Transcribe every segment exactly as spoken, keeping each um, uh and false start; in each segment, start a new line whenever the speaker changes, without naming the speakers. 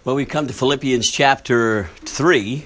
Well, we come to Philippians chapter three.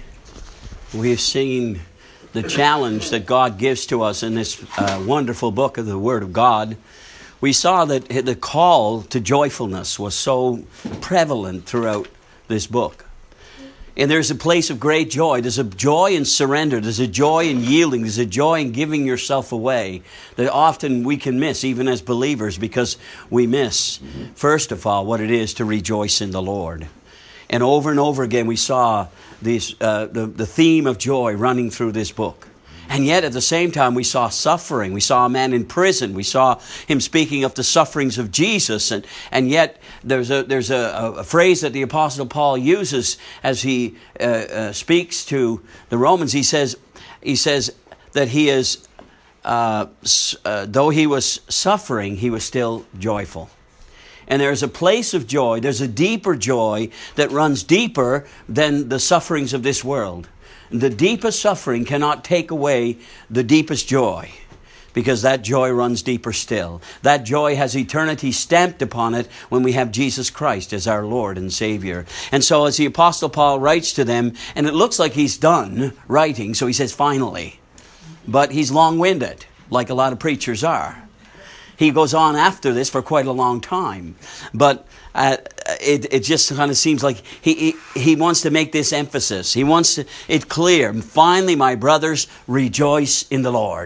We've seen the challenge that God gives to us in this uh, wonderful book of the Word of God. We saw that the call to joyfulness was so prevalent throughout this book. And there's a place of great joy. There's a joy in surrender. There's a joy in yielding. There's a joy in giving yourself away that often we can miss, even as believers, because we miss, first of all, what it is to rejoice in the Lord. And over and over again, we saw this, uh, the, the theme of joy running through this book. And yet, at the same time, we saw suffering. We saw a man in prison. We saw him speaking of the sufferings of Jesus. And, and yet, there's a there's a, a phrase that the Apostle Paul uses as he uh, uh, speaks to the Romans. He says, he says that he is, uh, uh, though he was suffering, he was still joyful. And there's a place of joy. There's a deeper joy that runs deeper than the sufferings of this world. The deepest suffering cannot take away the deepest joy, because that joy runs deeper still. That joy has eternity stamped upon it when we have Jesus Christ as our Lord and Savior. And so as the Apostle Paul writes to them, and it looks like he's done writing, so he says finally. But he's long-winded, like a lot of preachers are. He goes on after this for quite a long time. But uh, it, it just kind of seems like he, he he wants to make this emphasis. He wants to, it clear. Finally, my brothers, rejoice in the Lord.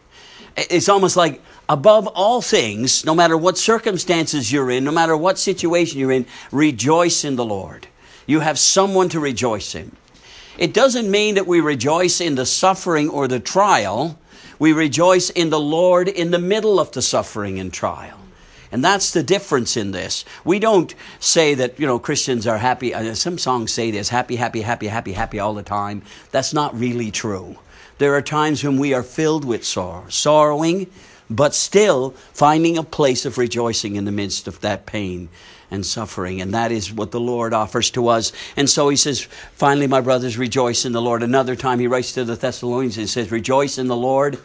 It's almost like above all things, no matter what circumstances you're in, no matter what situation you're in, rejoice in the Lord. You have someone to rejoice in. It doesn't mean that we rejoice in the suffering or the trial. We rejoice in the Lord in the middle of the suffering and trial. And that's the difference in this. We don't say that, you know, Christians are happy. Some songs say this, happy, happy, happy, happy, happy all the time. That's not really true. There are times when we are filled with sorrow, sorrowing, but still finding a place of rejoicing in the midst of that pain and suffering. And that is what the Lord offers to us. And so he says, finally, my brothers, rejoice in the Lord. Another time he writes to the Thessalonians and says, rejoice in the Lord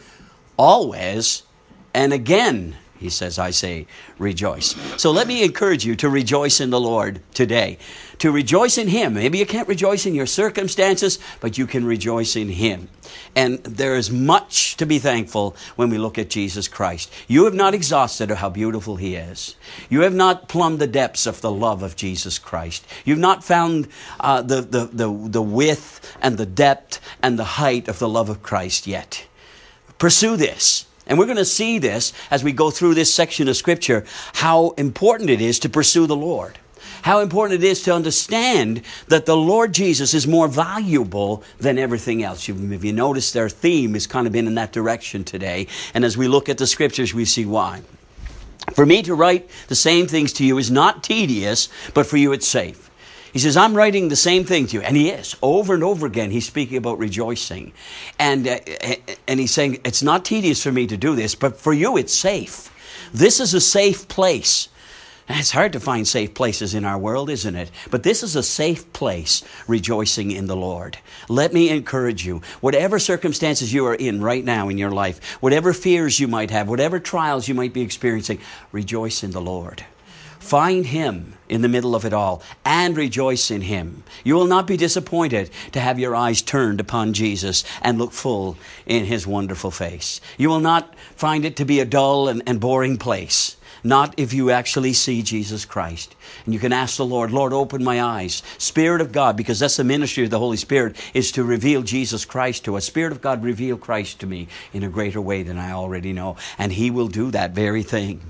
always. And again, he says, I say, rejoice. So let me encourage you to rejoice in the Lord today. To rejoice in Him. Maybe you can't rejoice in your circumstances, but you can rejoice in Him. And there is much to be thankful when we look at Jesus Christ. You have not exhausted how beautiful He is. You have not plumbed the depths of the love of Jesus Christ. You've not found uh, the, the, the, the width and the depth and the height of the love of Christ yet. Pursue this. And we're going to see this as we go through this section of Scripture, how important it is to pursue the Lord. How important it is to understand that the Lord Jesus is more valuable than everything else. If you notice, their theme has kind of been in that direction today. And as we look at the Scriptures, we see why. For me to write the same things to you is not tedious, but for you it's safe. He says, I'm writing the same thing to you. And he is. Over and over again, he's speaking about rejoicing. And, uh, and he's saying, it's not tedious for me to do this, but for you it's safe. This is a safe place. It's hard to find safe places in our world, isn't it? But this is a safe place, rejoicing in the Lord. Let me encourage you, whatever circumstances you are in right now in your life, whatever fears you might have, whatever trials you might be experiencing, rejoice in the Lord. Find Him in the middle of it all and rejoice in Him. You will not be disappointed to have your eyes turned upon Jesus and look full in His wonderful face. You will not find it to be a dull and, and boring place. Not if you actually see Jesus Christ. And you can ask the Lord, Lord, open my eyes. Spirit of God, because that's the ministry of the Holy Spirit, is to reveal Jesus Christ to us. Spirit of God, reveal Christ to me in a greater way than I already know. And He will do that very thing.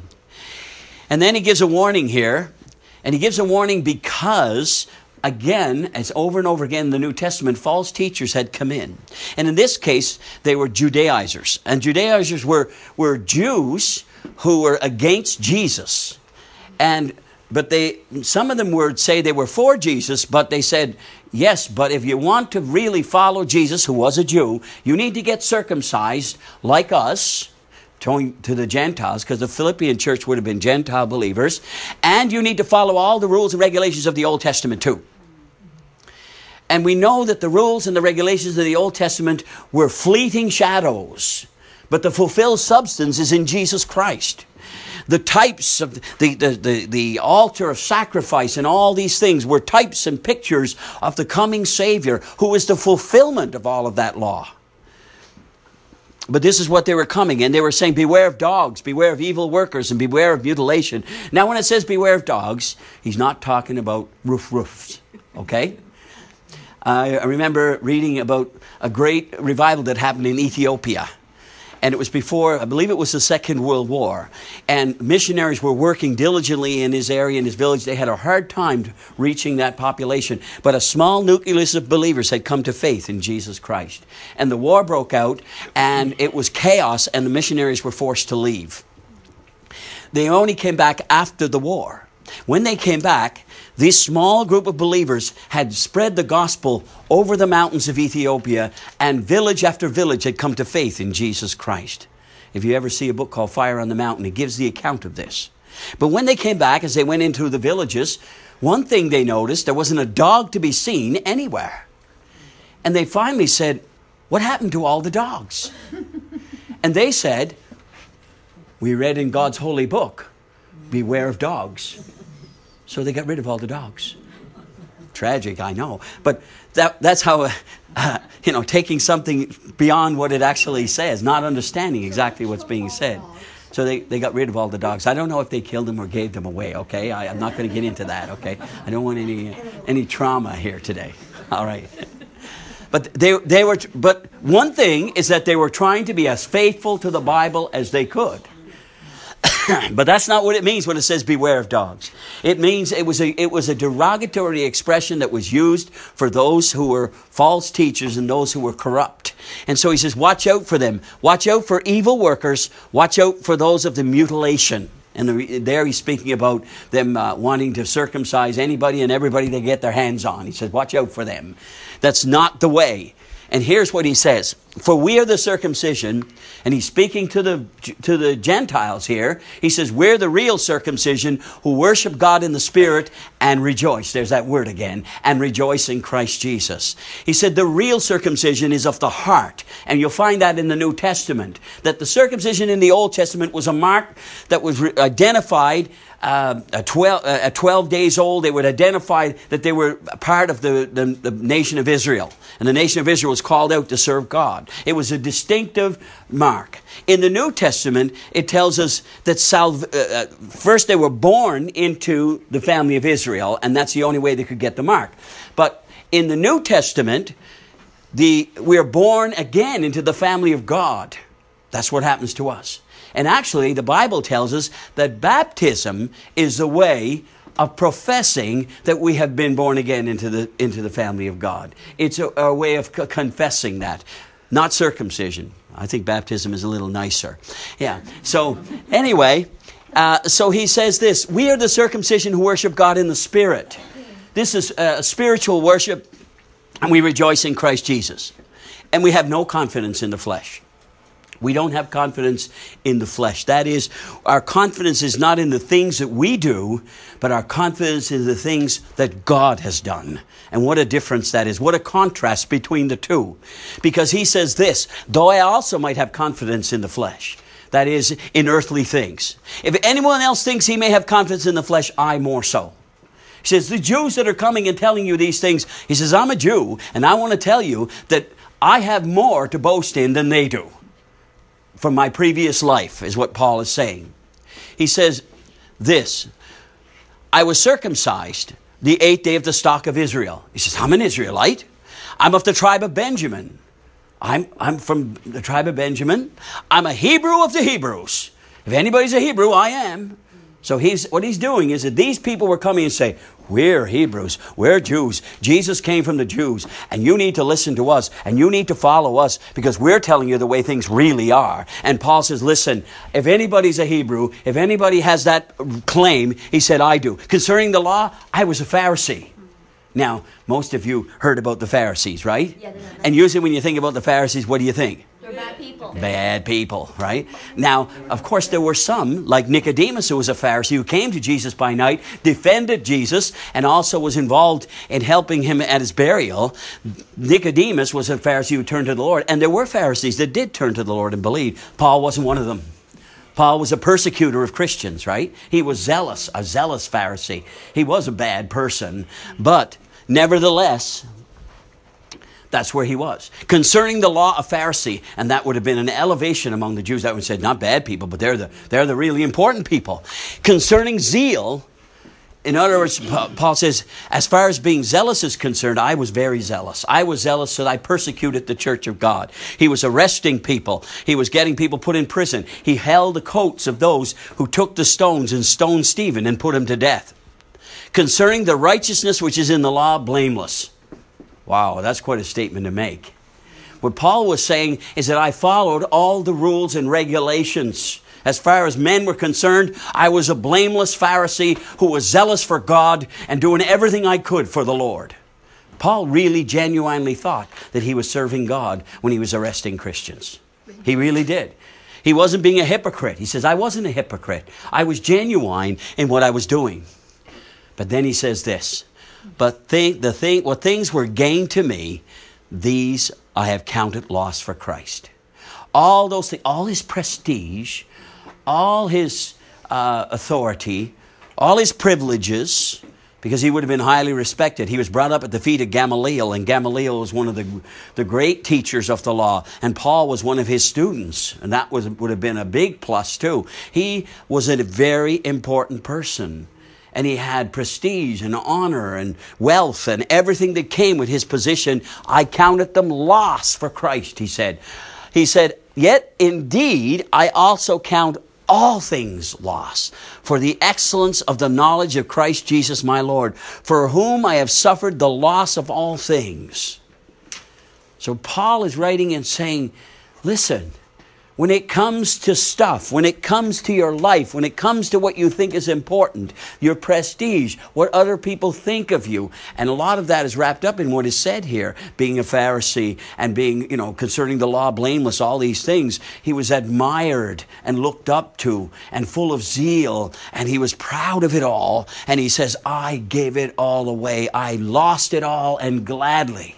And then he gives a warning here. And he gives a warning because, again, as over and over again in the New Testament, false teachers had come in. And in this case, they were Judaizers. And Judaizers were, were Jews who were against Jesus. And but they some of them would say they were for Jesus, but they said, yes, but if you want to really follow Jesus, who was a Jew, you need to get circumcised like us, to the Gentiles, because the Philippian church would have been Gentile believers, and you need to follow all the rules and regulations of the Old Testament too. And we know that the rules and the regulations of the Old Testament were fleeting shadows, but the fulfilled substance is in Jesus Christ. the types of the, the, the, the altar of sacrifice and all these things were types and pictures of the coming Savior who is the fulfillment of all of that law. But this is what they were coming, and they were saying, beware of dogs, beware of evil workers, and beware of mutilation. Now, when it says beware of dogs, he's not talking about roof roofs, okay? I remember reading about a great revival that happened in Ethiopia. And it was before, I believe it was the Second World War. And missionaries were working diligently in his area, in his village. They had a hard time reaching that population. But a small nucleus of believers had come to faith in Jesus Christ. And the war broke out, and it was chaos, and the missionaries were forced to leave. They only came back after the war. When they came back, this small group of believers had spread the gospel over the mountains of Ethiopia, and village after village had come to faith in Jesus Christ. If you ever see a book called Fire on the Mountain, it gives the account of this. But when they came back, as they went into the villages, one thing they noticed, there wasn't a dog to be seen anywhere. And they finally said, what happened to all the dogs? And they said, we read in God's holy book, beware of dogs. So they got rid of all the dogs. Tragic, I know. But that, that's how, uh, uh, you know, taking something beyond what it actually says, not understanding exactly what's being said. So they, they got rid of all the dogs. I don't know if they killed them or gave them away, okay? I, I'm not going to get into that, okay? I don't want any any trauma here today. All right. But they they were. But one thing is that they were trying to be as faithful to the Bible as they could. But that's not what it means when it says beware of dogs. It means it was a it was a derogatory expression that was used for those who were false teachers and those who were corrupt. And so he says, watch out for them. Watch out for evil workers. Watch out for those of the mutilation. And the, there he's speaking about them uh, wanting to circumcise anybody and everybody they get their hands on. He says, watch out for them. That's not the way. And here's what he says. For we are the circumcision, and he's speaking to the to the Gentiles here. He says, we're the real circumcision who worship God in the Spirit and rejoice. There's that word again. And rejoice in Christ Jesus. He said the real circumcision is of the heart. And you'll find that in the New Testament. That the circumcision in the Old Testament was a mark that was re- identified Uh, at, twelve, uh, at twelve days old. They would identify that they were part of the, the, the nation of Israel. And the nation of Israel was called out to serve God. It was a distinctive mark. In the New Testament, it tells us that salv- uh, first they were born into the family of Israel, and that's the only way they could get the mark. But in the New Testament, the we're born again into the family of God. That's what happens to us. And actually, the Bible tells us that baptism is a way of professing that we have been born again into the into the family of God. It's a, a way of c- confessing that, not circumcision. I think baptism is a little nicer. Yeah. So anyway, uh, so he says this: we are the circumcision who worship God in the Spirit. This is uh, spiritual worship, and we rejoice in Christ Jesus, and we have no confidence in the flesh. We don't have confidence in the flesh. That is, our confidence is not in the things that we do, but our confidence is in the things that God has done. And what a difference that is. What a contrast between the two. Because he says this, though I also might have confidence in the flesh. That is, in earthly things. If anyone else thinks he may have confidence in the flesh, I more so. He says, the Jews that are coming and telling you these things, he says, I'm a Jew, and I want to tell you that I have more to boast in than they do. From my previous life, is what Paul is saying. He says this, I was circumcised the eighth day of the stock of Israel. He says, I'm an Israelite. I'm of the tribe of Benjamin. I'm, I'm from the tribe of Benjamin. I'm a Hebrew of the Hebrews. If anybody's a Hebrew, I am. So he's what he's doing is that these people were coming and say, we're Hebrews, we're Jews. Jesus came from the Jews, and you need to listen to us, and you need to follow us, because we're telling you the way things really are. And Paul says, listen, if anybody's a Hebrew, if anybody has that claim, he said, I do. Concerning the law, I was a Pharisee. Now, most of you heard about the Pharisees, right? Yeah, and usually when you think about the Pharisees, what do you think?
They're bad people.
Bad people, right? Now, of course, there were some, like Nicodemus, who was a Pharisee, who came to Jesus by night, defended Jesus, and also was involved in helping him at his burial. Nicodemus was a Pharisee who turned to the Lord, and there were Pharisees that did turn to the Lord and believe. Paul wasn't one of them. Paul was a persecutor of Christians, right? He was zealous, a zealous Pharisee. He was a bad person, but nevertheless, that's where he was. Concerning the law of Pharisee, and that would have been an elevation among the Jews. That would have said, not bad people, but they're the, they're the really important people. Concerning zeal, in other words, Paul says, as far as being zealous is concerned, I was very zealous. I was zealous that I persecuted the church of God. He was arresting people. He was getting people put in prison. He held the coats of those who took the stones and stoned Stephen and put him to death. Concerning the righteousness which is in the law, blameless. Wow, that's quite a statement to make. What Paul was saying is that I followed all the rules and regulations. As far as men were concerned, I was a blameless Pharisee who was zealous for God and doing everything I could for the Lord. Paul really genuinely thought that he was serving God when he was arresting Christians. He really did. He wasn't being a hypocrite. He says, I wasn't a hypocrite. I was genuine in what I was doing. But then he says this, but think, the thing, what things were gained to me, these I have counted loss for Christ. All those things, all his prestige, all his uh, authority, all his privileges, because he would have been highly respected. He was brought up at the feet of Gamaliel, and Gamaliel was one of the, the great teachers of the law, and Paul was one of his students, and that was, would have been a big plus too. He was a very important person, and he had prestige and honor and wealth and everything that came with his position. I counted them loss for Christ, he said. He said, yet indeed I also count all things loss for the excellence of the knowledge of Christ Jesus my Lord, for whom I have suffered the loss of all things. So Paul is writing and saying, listen, when it comes to stuff, when it comes to your life, when it comes to what you think is important, your prestige, what other people think of you, and a lot of that is wrapped up in what is said here, being a Pharisee and being, you know, concerning the law blameless, all these things. He was admired and looked up to and full of zeal, and he was proud of it all. And he says, I gave it all away. I lost it all, and gladly.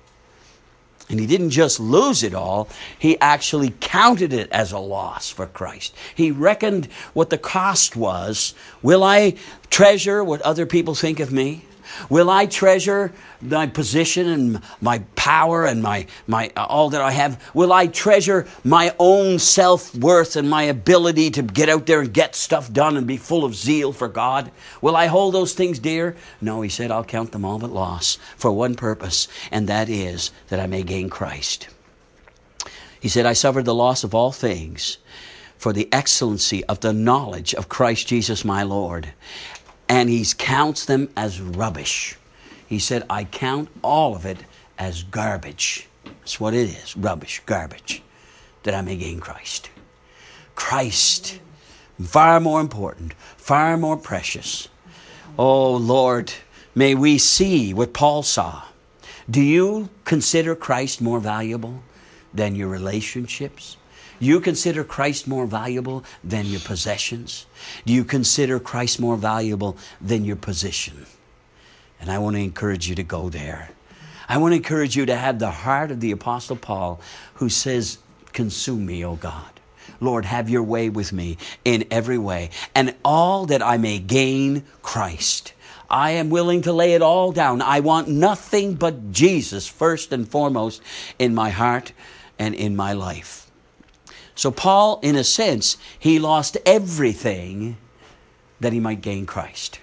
And he didn't just lose it all, he actually counted it as a loss for Christ. He reckoned what the cost was. Will I treasure what other people think of me? Will I treasure my position and my power and my, my uh, all that I have? Will I treasure my own self-worth and my ability to get out there and get stuff done and be full of zeal for God? Will I hold those things dear? No, he said, I'll count them all but loss for one purpose, and that is that I may gain Christ. He said, I suffered the loss of all things for the excellency of the knowledge of Christ Jesus my Lord. And he counts them as rubbish. He said, I count all of it as garbage. That's what it is, rubbish, garbage, that I may gain Christ. Christ, far more important, far more precious. Oh, Lord, may we see what Paul saw. Do you consider Christ more valuable than your relationships? You consider Christ more valuable than your possessions? Do you consider Christ more valuable than your position? And I want to encourage you to go there. I want to encourage you to have the heart of the Apostle Paul, who says, consume me, O God. Lord, have your way with me in every way, and all that I may gain Christ. I am willing to lay it all down. I want nothing but Jesus first and foremost in my heart and in my life. So Paul, in a sense, he lost everything that he might gain Christ.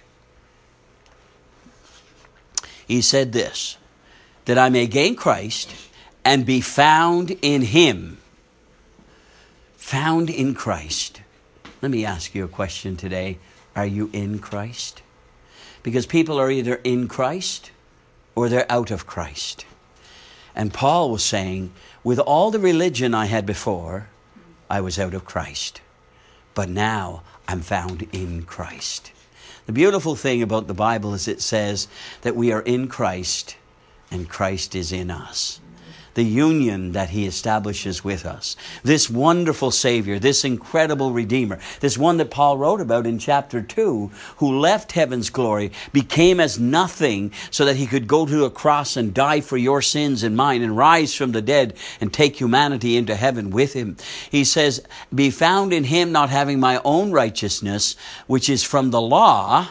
He said this, that I may gain Christ and be found in him. Found in Christ. Let me ask you a question today. Are you in Christ? Because people are either in Christ or they're out of Christ. And Paul was saying, with all the religion I had before, I was out of Christ, but now I'm found in Christ. The beautiful thing about the Bible is it says that we are in Christ and Christ is in us. the union that he establishes with us. This wonderful Savior, this incredible Redeemer, this one that Paul wrote about in chapter two, who left heaven's glory, became as nothing so that he could go to a cross and die for your sins and mine and rise from the dead and take humanity into heaven with him. He says, be found in him, not having my own righteousness, which is from the law,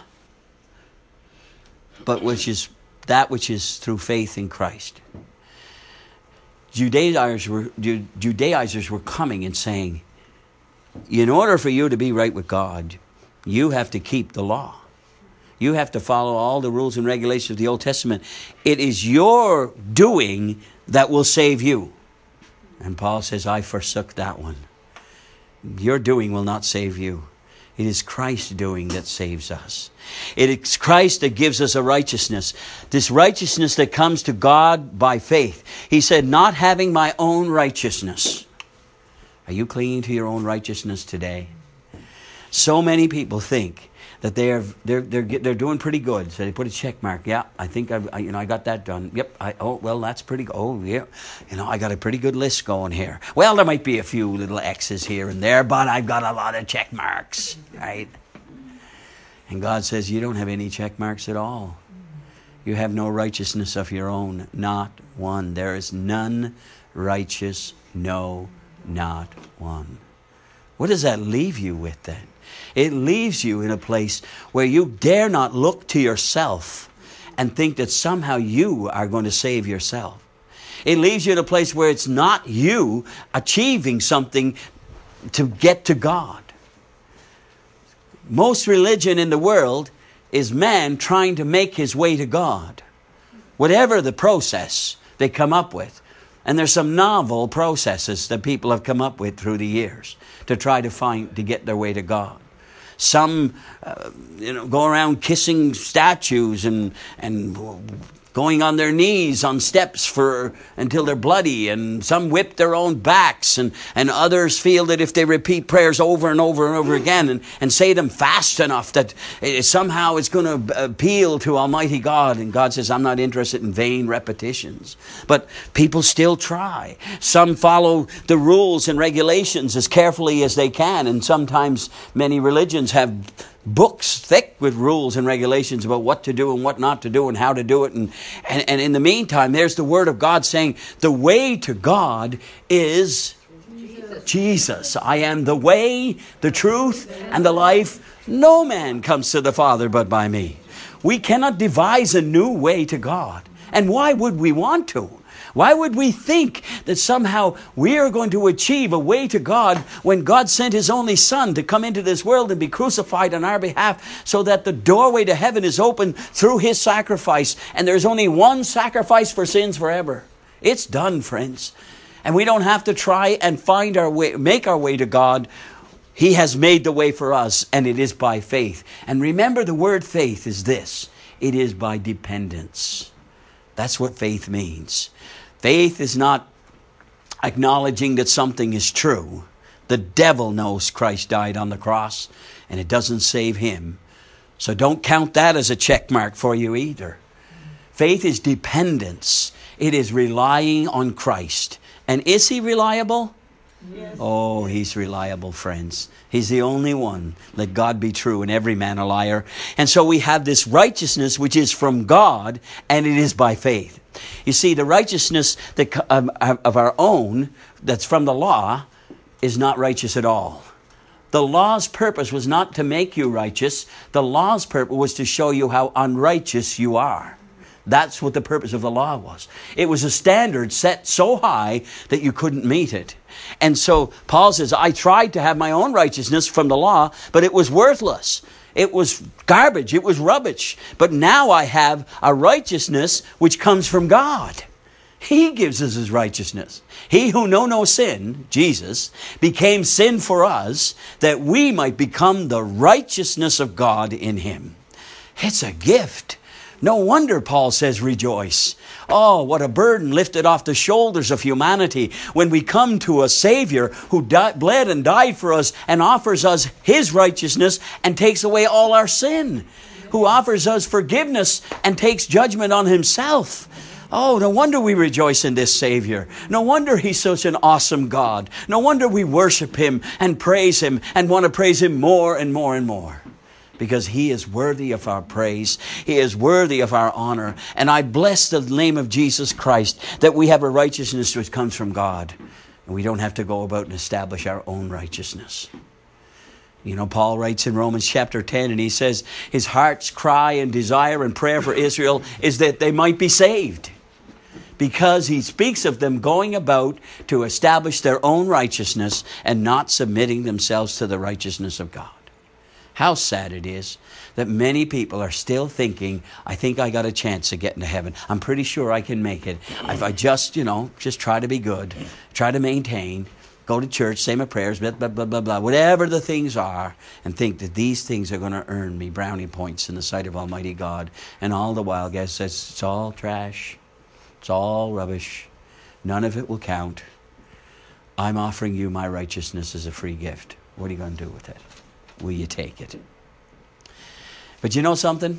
but which is that which is through faith in Christ. Judaizers were, Judaizers were coming and saying, in order for you to be right with God, you have to keep the law. You have to follow all the rules and regulations of the Old Testament. It is your doing that will save you. And Paul says, I forsook that one. Your doing will not save you. It is Christ's doing that saves us. It is Christ that gives us a righteousness. This righteousness that comes to God by faith. He said, not having my own righteousness. Are you clinging to your own righteousness today? So many people think that they are they're they're they're doing pretty good. So they put a check mark. Yeah, I think I've, I you know I got that done. Yep. I oh well that's pretty good. Oh yeah, you know I got a pretty good list going here. Well, there might be a few little X's here and there, but I've got a lot of check marks, right? And God says you don't have any check marks at all. You have no righteousness of your own, not one. There is none righteous, no, not one. What does that leave you with then? It leaves you in a place where you dare not look to yourself and think that somehow you are going to save yourself. It leaves you in a place where it's not you achieving something to get to God. Most religion in the world is man trying to make his way to God. Whatever the process they come up with. And there's some novel processes that people have come up with through the years to try to find, to get their way to God. Some, uh, you know, go around kissing statues and and going on their knees on steps for until they're bloody, and some whip their own backs, and, and others feel that if they repeat prayers over and over and over again and, and say them fast enough that it, somehow it's going to appeal to Almighty God. And God says, I'm not interested in vain repetitions. But people still try. Some follow the rules and regulations as carefully as they can, and sometimes many religions have books thick with rules and regulations about what to do and what not to do and how to do it. And, and, and in the meantime, there's the Word of God saying the way to God is Jesus. Jesus. I am the way, the truth, and the life. No man comes to the Father but by me. We cannot devise a new way to God. And why would we want to? Why would we think that somehow we are going to achieve a way to God when God sent His only Son to come into this world and be crucified on our behalf so that the doorway to heaven is open through His sacrifice, and there's only one sacrifice for sins forever? It's done, friends. And we don't have to try and find our way, make our way to God. He has made the way for us, and it is by faith. And remember, the word faith is this. It is by dependence. That's what faith means. Faith is not acknowledging that something is true. The devil knows Christ died on the cross, and it doesn't save him. So don't count that as a check mark for you either. Faith is dependence. It is relying on Christ. And is He reliable? Yes. Oh, He's reliable, friends. He's the only one. Let God be true and every man a liar. And so we have this righteousness which is from God, and it is by faith. You see, the righteousness that um, of our own that's from the law is not righteous at all. The law's purpose was not to make you righteous. The law's purpose was to show you how unrighteous you are. That's what the purpose of the law was. It was a standard set so high that you couldn't meet it. And so Paul says, I tried to have my own righteousness from the law, but it was worthless. It was garbage. It was rubbish. But now I have a righteousness which comes from God. He gives us His righteousness. He who knew no sin, Jesus, became sin for us that we might become the righteousness of God in Him. It's a gift. No wonder Paul says rejoice. Oh, what a burden lifted off the shoulders of humanity when we come to a Savior who died, bled and died for us and offers us His righteousness and takes away all our sin. Who offers us forgiveness and takes judgment on Himself. Oh, no wonder we rejoice in this Savior. No wonder He's such an awesome God. No wonder we worship Him and praise Him and want to praise Him more and more and more. Because He is worthy of our praise. He is worthy of our honor. And I bless the name of Jesus Christ that we have a righteousness which comes from God. And we don't have to go about and establish our own righteousness. You know, Paul writes in Romans chapter ten, and he says his heart's cry and desire and prayer for Israel is that they might be saved. Because he speaks of them going about to establish their own righteousness and not submitting themselves to the righteousness of God. How sad it is that many people are still thinking, I think I got a chance of getting to heaven. I'm pretty sure I can make it. If I just, you know, just try to be good, try to maintain, go to church, say my prayers, blah, blah, blah, blah, blah, whatever the things are, and think that these things are going to earn me brownie points in the sight of Almighty God. And all the while, guess it's, it's all trash. It's all rubbish. None of it will count. I'm offering you my righteousness as a free gift. What are you going to do with it? Will you take it? But you know something?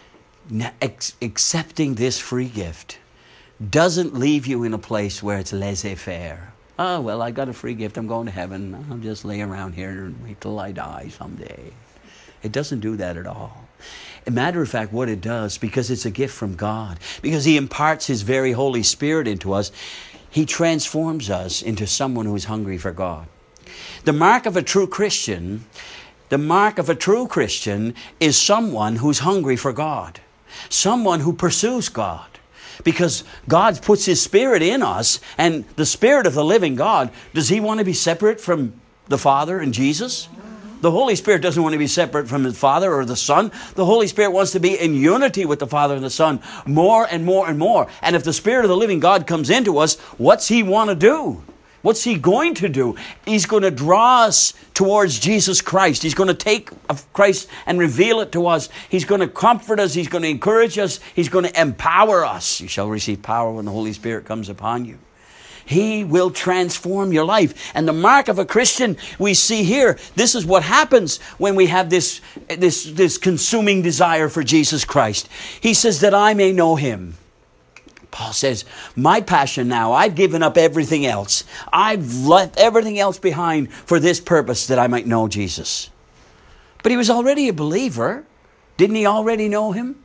Ex- accepting this free gift doesn't leave you in a place where it's laissez-faire. Oh, well, I got a free gift. I'm going to heaven. I'll just lay around here and wait till I die someday. It doesn't do that at all. As a matter of fact, what it does, because it's a gift from God, because He imparts His very Holy Spirit into us, He transforms us into someone who is hungry for God. The mark of a true Christian, the mark of a true Christian is someone who's hungry for God, someone who pursues God. Because God puts His Spirit in us, and the Spirit of the living God, does He want to be separate from the Father and Jesus? The Holy Spirit doesn't want to be separate from the Father or the Son. The Holy Spirit wants to be in unity with the Father and the Son more and more and more. And if the Spirit of the living God comes into us, what's He want to do? What's He going to do? He's going to draw us towards Jesus Christ. He's going to take of Christ and reveal it to us. He's going to comfort us. He's going to encourage us. He's going to empower us. You shall receive power when the Holy Spirit comes upon you. He will transform your life. And the mark of a Christian, we see here, this is what happens when we have this, this, this consuming desire for Jesus Christ. He says that I may know Him. Paul says, my passion now, I've given up everything else. I've left everything else behind for this purpose, that I might know Jesus. But he was already a believer. Didn't he already know Him?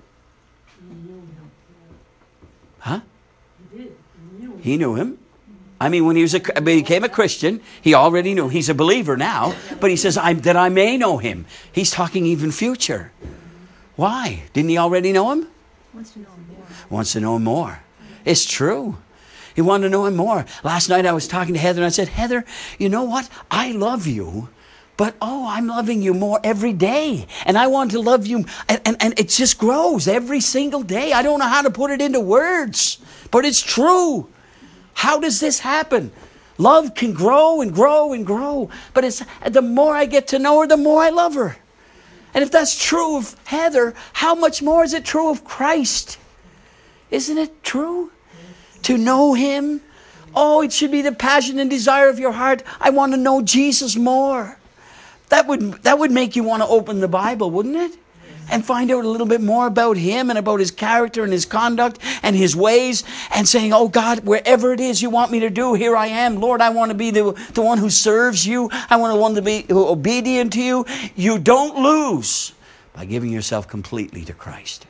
Huh? He knew Him. I mean, when he was a, became a Christian, he already knew. He's a believer now, but he says, I, that I may know Him. He's talking even future. Why? Didn't he already know Him?
Wants to know Him more.
Wants to know Him more. It's true. He wanted to know Him more. Last night I was talking to Heather and I said, Heather, you know what? I love you, but oh, I'm loving you more every day. And I want to love you. And, and, and it just grows every single day. I don't know how to put it into words, but it's true. How does this happen? Love can grow and grow and grow. But it's the more I get to know her, the more I love her. And if that's true of Heather, how much more is it true of Christ? Isn't it true? To know Him. Oh, it should be the passion and desire of your heart. I want to know Jesus more. That would, that would make you want to open the Bible, wouldn't it? And find out a little bit more about Him and about His character and His conduct and His ways, and saying, oh God, wherever it is you want me to do, here I am. Lord, I want to be the, the one who serves you. I want to, want to be obedient to you. You don't lose by giving yourself completely to Christ.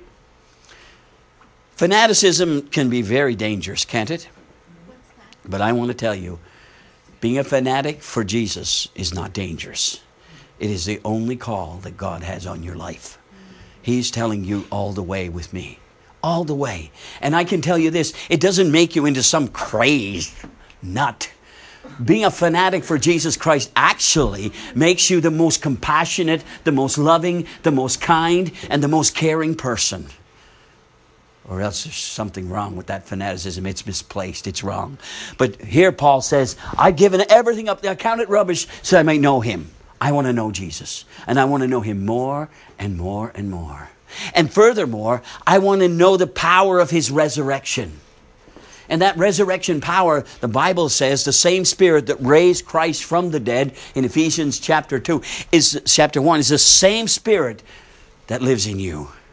Fanaticism can be very dangerous, can't it? But I want to tell you, being a fanatic for Jesus is not dangerous. It is the only call that God has on your life. He's telling you all the way with me. All the way. And I can tell you this, it doesn't make you into some crazed nut. Being a fanatic for Jesus Christ actually makes you the most compassionate, the most loving, the most kind, and the most caring person. Or else there's something wrong with that fanaticism. It's misplaced. It's wrong. But here Paul says, I've given everything up. I count it rubbish so I might know Him. I want to know Jesus. And I want to know Him more and more and more. And furthermore, I want to know the power of His resurrection. And that resurrection power, the Bible says, the same Spirit that raised Christ from the dead in Ephesians chapter two, is chapter one, is the same Spirit that lives in you.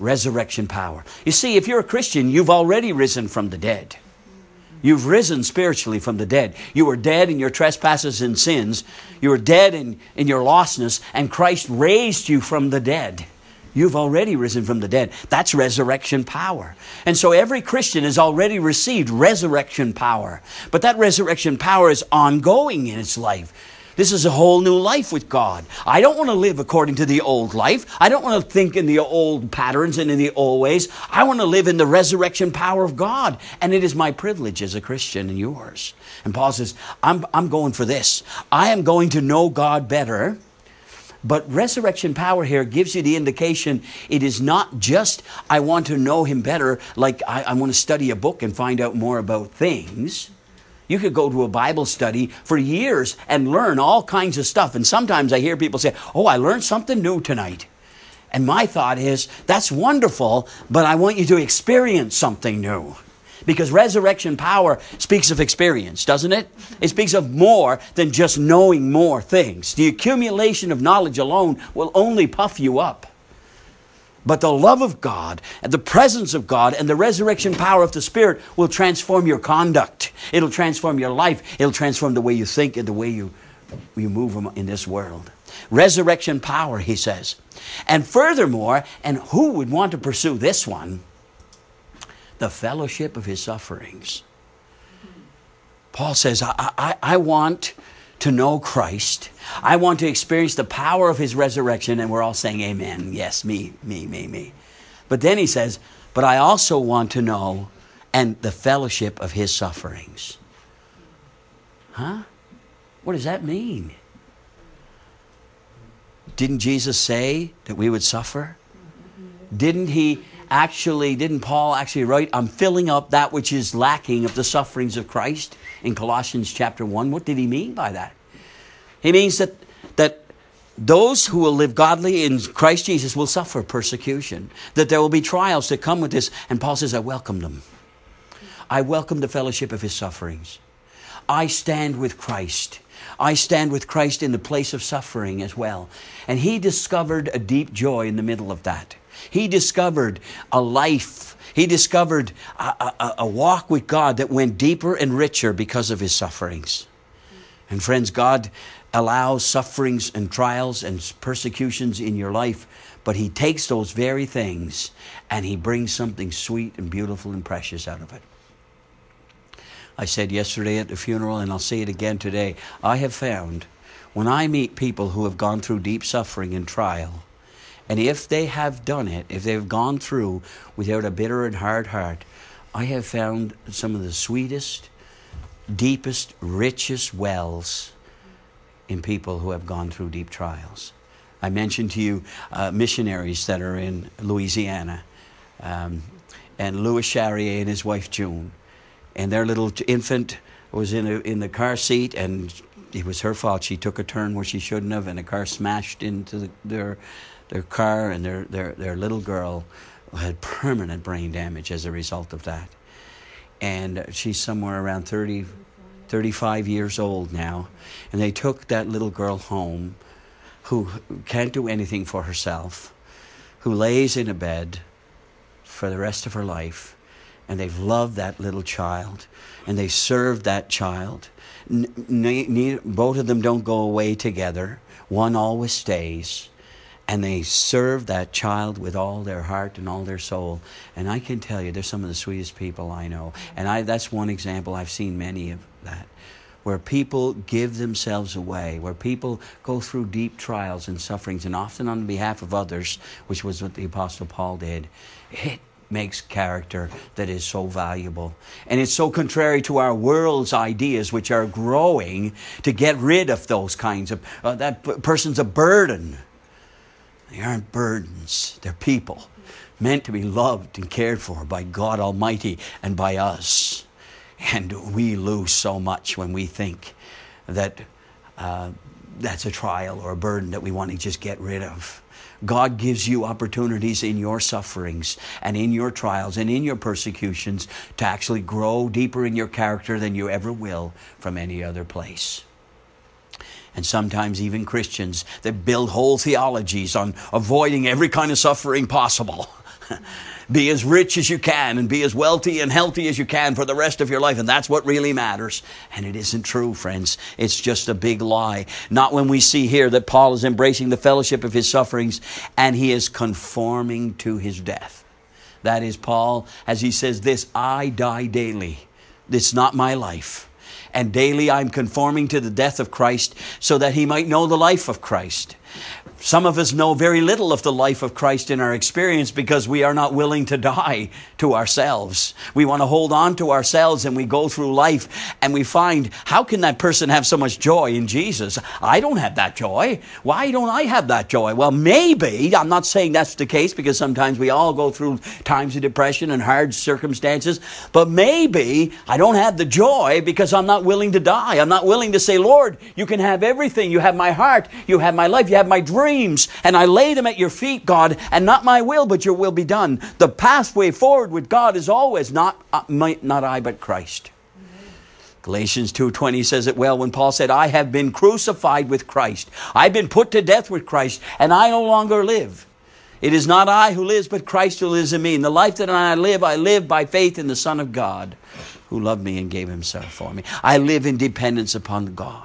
Resurrection power. You see, if you're a Christian, you've already risen from the dead. You've risen spiritually from the dead. You were dead in your trespasses and sins. You were dead in, in your lostness, and Christ raised you from the dead. You've already risen from the dead. That's resurrection power. And so every Christian has already received resurrection power. But that resurrection power is ongoing in its life. This is a whole new life with God. I don't want to live according to the old life. I don't want to think in the old patterns and in the old ways. I want to live in the resurrection power of God. And it is my privilege as a Christian and yours. And Paul says, I'm, I'm going for this. I am going to know God better. But resurrection power here gives you the indication it is not just I want to know Him better, like I, I want to study a book and find out more about things. You could go to a Bible study for years and learn all kinds of stuff. And sometimes I hear people say, oh, I learned something new tonight. And my thought is, that's wonderful, but I want you to experience something new. Because resurrection power speaks of experience, doesn't it? It speaks of more than just knowing more things. The accumulation of knowledge alone will only puff you up. But the love of God and the presence of God and the resurrection power of the Spirit will transform your conduct. It'll transform your life. It'll transform the way you think and the way you, you move in this world. Resurrection power, he says. And furthermore, and who would want to pursue this one? The fellowship of His sufferings. Paul says, I, I, I want to know Christ. I want to experience the power of His resurrection. And we're all saying amen. Yes, me, me, me, me. But then he says, but I also want to know and the fellowship of His sufferings. Huh? What does that mean? Didn't Jesus say that we would suffer? Didn't He actually, didn't Paul actually write, I'm filling up that which is lacking of the sufferings of Christ in Colossians chapter one? What did he mean by that? He means that, that those who will live godly in Christ Jesus will suffer persecution. That there will be trials that come with this. And Paul says, I welcome them. I welcome the fellowship of His sufferings. I stand with Christ. I stand with Christ in the place of suffering as well. And he discovered a deep joy in the middle of that. He discovered a life. He discovered a, a, a walk with God that went deeper and richer because of his sufferings. And friends, God allows sufferings and trials and persecutions in your life, but He takes those very things and He brings something sweet and beautiful and precious out of it. I said yesterday at the funeral, and I'll say it again today, I have found when I meet people who have gone through deep suffering and trial, and if they have done it, if they've gone through without a bitter and hard heart, I have found some of the sweetest, deepest, richest wells in people who have gone through deep trials. I mentioned to you uh, missionaries that are in Louisiana, um, and Louis Charrier and his wife June, and their little infant was in a, in the car seat, and it was her fault. She took a turn where she shouldn't have, and the car smashed into the, their their car, and their, their their little girl had permanent brain damage as a result of that. And she's somewhere around thirty, thirty-five years old now, and they took that little girl home, who can't do anything for herself, who lays in a bed for the rest of her life. And they've loved that little child, and they served that child. N- n- both of them don't go away together. One always stays. And they serve that child with all their heart and all their soul. And I can tell you, they're some of the sweetest people I know. And I, that's one example. I've seen many of that, where people give themselves away, where people go through deep trials and sufferings, and often on behalf of others, which was what the Apostle Paul did. It makes character that is so valuable. And it's so contrary to our world's ideas, which are growing to get rid of those kinds of, uh, that p- person's a burden. They aren't burdens. They're people meant to be loved and cared for by God Almighty and by us. And we lose so much when we think that uh, that's a trial or a burden that we want to just get rid of. God gives you opportunities in your sufferings and in your trials and in your persecutions to actually grow deeper in your character than you ever will from any other place. And sometimes even Christians that build whole theologies on avoiding every kind of suffering possible. Be as rich as you can and be as wealthy and healthy as you can for the rest of your life. And that's what really matters. And it isn't true, friends. It's just a big lie. Not when we see here that Paul is embracing the fellowship of his sufferings and he is conforming to his death. That is Paul, as he says this, I die daily. It's not my life. And daily I'm conforming to the death of Christ so that he might know the life of Christ. Some of us know very little of the life of Christ in our experience because we are not willing to die to ourselves. We want to hold on to ourselves, and we go through life and we find, how can that person have so much joy in Jesus? I don't have that joy. Why don't I have that joy? Well, maybe, I'm not saying that's the case because sometimes we all go through times of depression and hard circumstances, but maybe I don't have the joy because I'm not willing to die. I'm not willing to say, Lord, you can have everything. You have my heart. You have my life. You have my dreams. And I lay them at your feet, God, and not my will, but your will be done. The pathway forward with God is always not, uh, my, not I, but Christ. Amen. Galatians two twenty says it well when Paul said, I have been crucified with Christ. I've been put to death with Christ, and I no longer live. It is not I who lives, but Christ who lives in me. And the life that I live, I live by faith in the Son of God, who loved me and gave himself for me. I live in dependence upon God.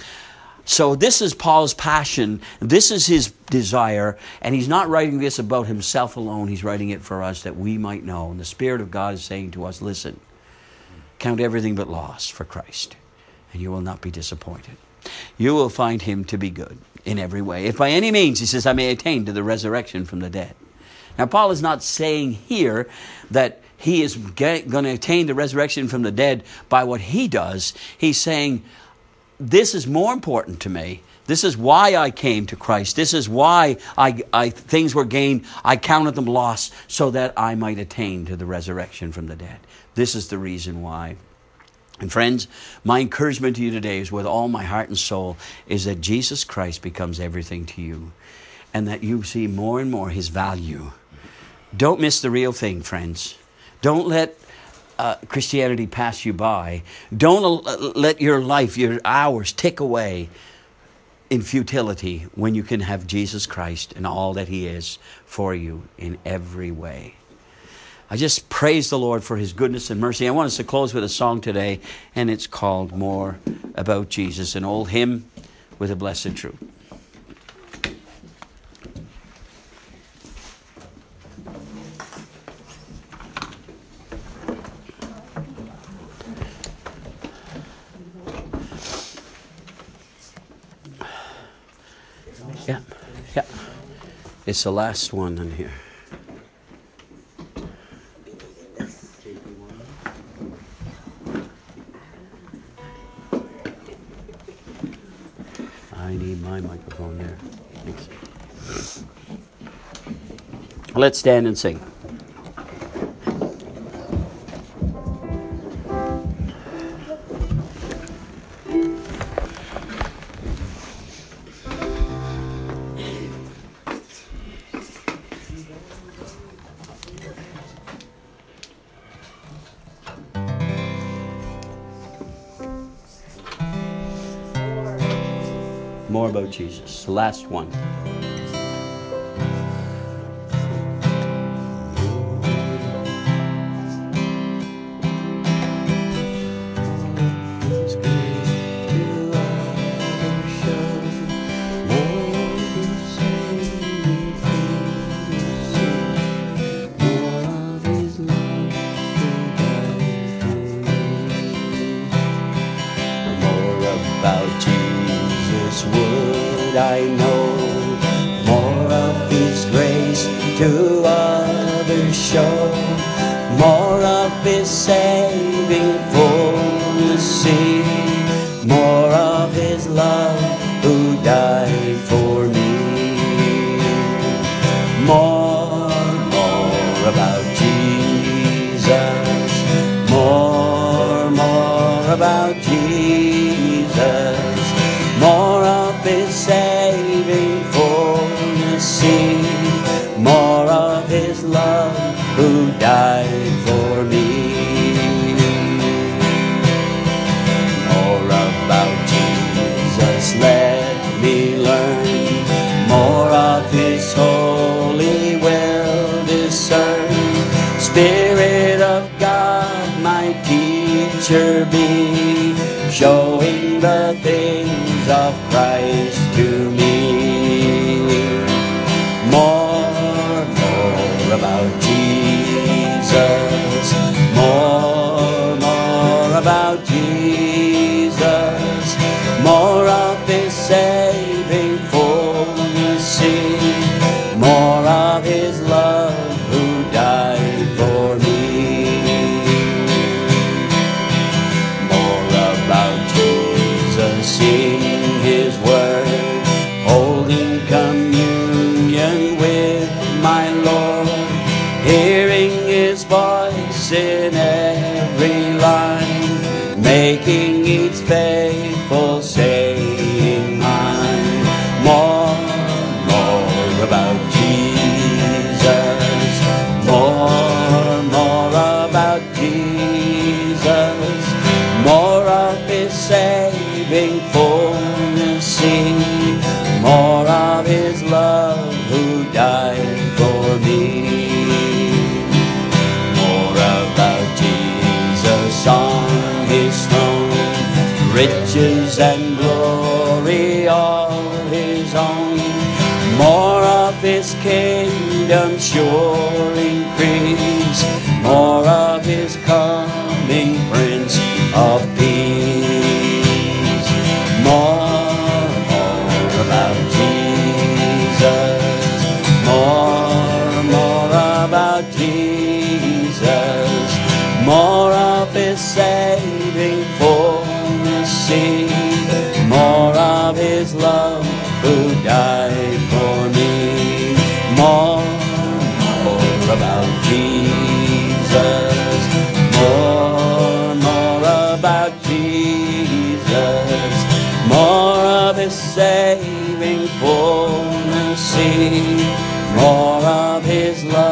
So this is Paul's passion. This is his desire. And he's not writing this about himself alone. He's writing it for us that we might know. And the Spirit of God is saying to us, listen, count everything but loss for Christ, and you will not be disappointed. You will find him to be good in every way. If by any means, he says, I may attain to the resurrection from the dead. Now, Paul is not saying here that he is going to attain the resurrection from the dead by what he does. He's saying, this is more important to me. This is why I came to Christ. This is why I, I things were gained. I counted them lost so that I might attain to the resurrection from the dead. This is the reason why. And friends, my encouragement to you today is with all my heart and soul is that Jesus Christ becomes everything to you and that you see more and more his value. Don't miss the real thing, friends. Don't let Uh, Christianity pass you by. Don't uh, let your life, your hours tick away in futility when you can have Jesus Christ and all that he is for you in every way. I just praise the Lord for his goodness and mercy. I want us to close with a song today, and it's called More About Jesus, an old hymn with a blessed truth. Yeah, yeah. It's the last one in here. I need my microphone there. Thanks. Let's stand and sing. More about Jesus. The last one. I know more of his grace to others show, more of his saving fullness see, more of his love who died for me. More, more about Jesus, more, more about Jesus, more of his saving fullness see, more of his love who died for me. More about Jesus, let me learn. picture be, showing the things of Christ to me. More, more about Jesus, more, more about Jesus, more of His saving fullness see, more of His love who died for me. More about Jesus, sing His word, holding communion with my Lord, hearing His voice in every line, making each faithful saying mine. More, more about Jesus, more, more about Jesus, more of His saving fullness see, more of His love who died for me. More about Jesus on His throne, riches and glory all His own, more of His kingdom sure increase, more of His coming Prince of Peace. More, more about Jesus, more, more about Jesus, more of His saving fullness see, more of His love who died for me. More, more about Jesus, more, more about Jesus, more of His saving fullness see, more of His love